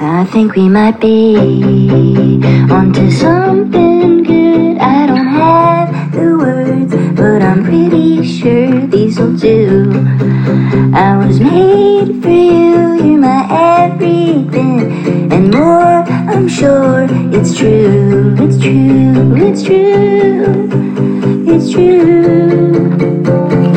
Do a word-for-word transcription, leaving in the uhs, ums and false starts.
I think we might be onto something good. I don't have the words, but I'm pretty sure these'll do. I was made for you, you're my everything, and more, I'm sure it's true, it's true, it's true, it's true.